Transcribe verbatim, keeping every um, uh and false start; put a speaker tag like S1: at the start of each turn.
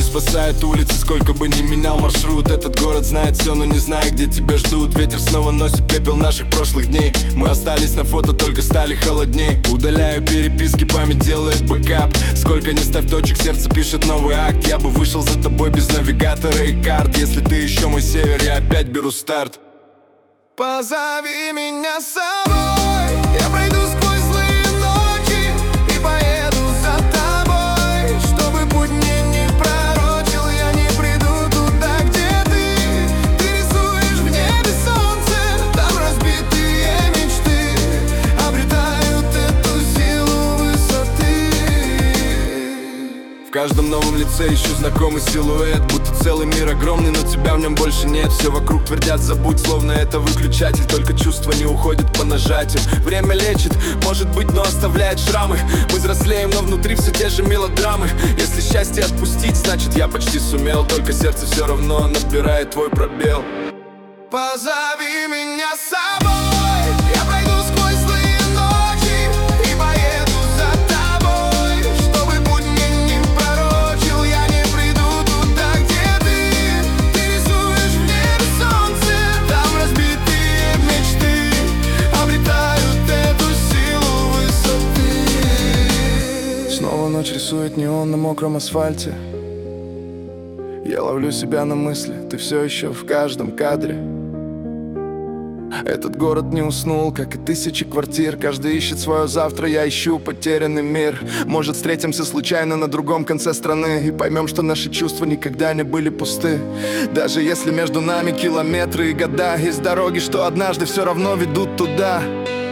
S1: спасает улицы, сколько бы ни менял маршрут. Этот город знает все, но не знает, где тебя ждут. Ветер снова носит пепел наших прошлых дней. Мы остались на фото, только стали холодней. Удаляю переписки, память делает бэкап. Сколько не ставь точек, сердце пишет новый акт. Я бы вышел за тобой без навигатора и карт. Если ты еще мой север, я опять беру старт. Позови меня с собой, я пройду сквозь злые ночи и поеду за тобой. Чтобы путь мне не пророчил, я не приду туда, где ты. Ты рисуешь в небе солнце, там разбитые мечты обретают эту силу высоты. В каждом новом лице ищу знакомый силуэт, будто целый мир огромный, но тебя в нем больше нет. Все вокруг твердят забудь, словно это выключатель. Только чувства не уходят по нажатию. Время лечит, может быть, но оставляет шрамы. Мы взрослеем, но внутри все те же мелодрамы. Если счастье отпустить, значит я почти сумел. Только сердце все равно набирает твой пробел. Позови меня с собой, я пройду сквозь злые ночи и поеду за тобой. Чтобы путь мне не пророчил, я не приду туда, где ты. Ты рисуешь в небе солнце, там разбитые мечты обретают эту силу высоты. Снова ночь рисует неон на мокром асфальте. Я ловлю себя на мысли, ты все еще в каждом кадре. Этот город не уснул, как и тысячи квартир. Каждый ищет свое завтра, я ищу потерянный мир. Может, встретимся случайно на другом конце страны и поймем, что наши чувства никогда не были пусты. Даже если между нами километры и года, есть дороги, что однажды все равно ведут туда.